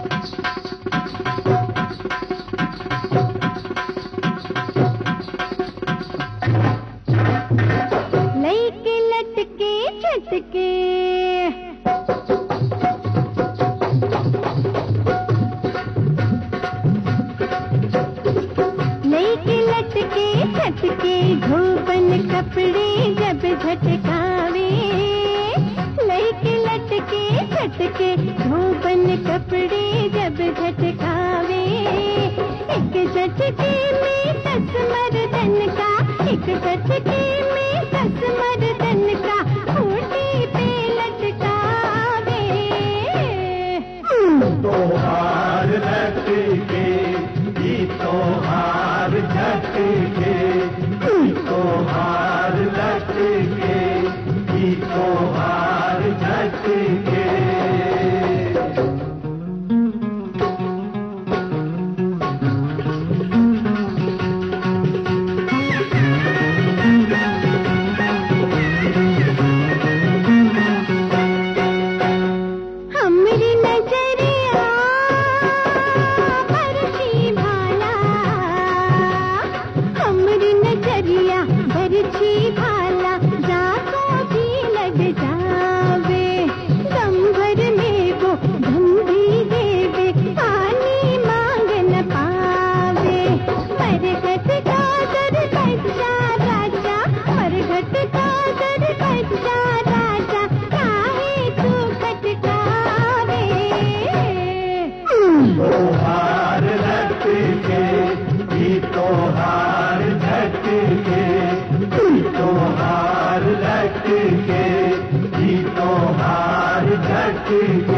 लैके लटके झटके लैके लटके झटके धोबन कपड़े जब झटकावे लैके लटके झटके धोबन कपड़े जब झटकावे एक झटके में 10 मर्दन का एक झटके में 10 मर्दन का खूंटी पे लटकावे तोहार लटके तोहार झटके तोहार लटके तोहार झटके हमरी नजरिया बरछी भाला हमरी नजरिया बरछी भाला जाको भी लग जावे दम भर में वो धम भी देवे पानी मांग न पावे मरघट का दर बच्चा राजा मरघट का दर बच्चा राजा काहे तू खटकावे तोहार लटके तोहार झटके तोहार लटके तोहार झटके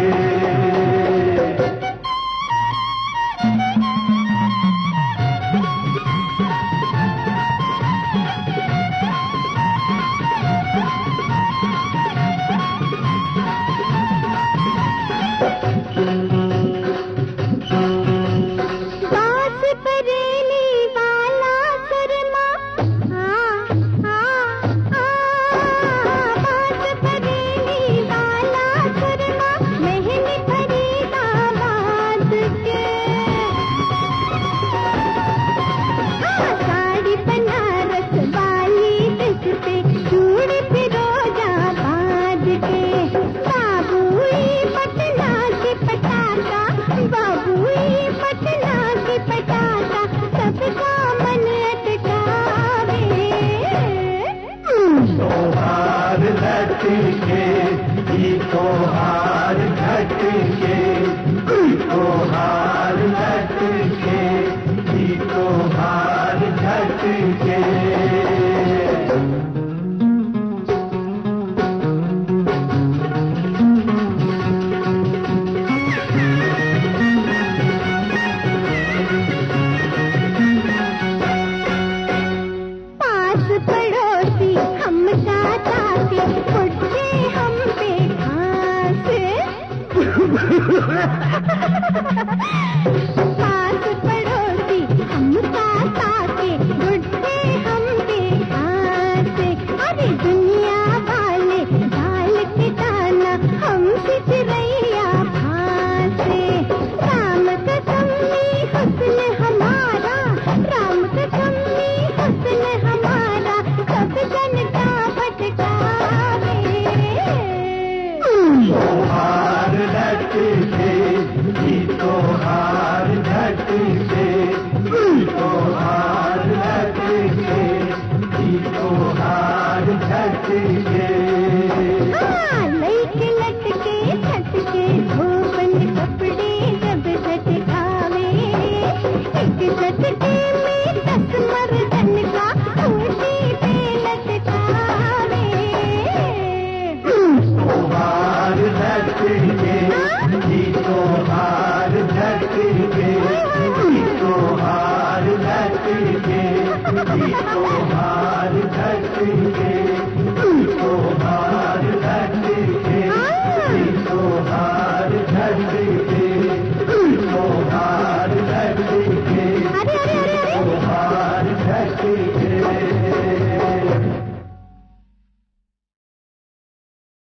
बास बरेली वाला शर्मा बास बरेली वाला शर्मा मेहंदी फरीदाबाद के साड़ी बनारस वाली दिस पे चूड़ी फिरोजाबाद के बाबुई पटना की पटाखा बाबुई पटना की पटाखा सबका मन अटकावे तोहार लटके तोहार झटके तोहार लटके तोहार झटके पास पड़ोसी हम चाचा के उठते हम पे घास पास पड़ोसी हम चाचा के उठते हम पे घास अरे दुनिया वाले डाल के दाना हम सिचरैया भासे राम कसमी हुस्न हमारा राम कसमी हुस्न हमारा सब जनता भटकावे तोहार लटके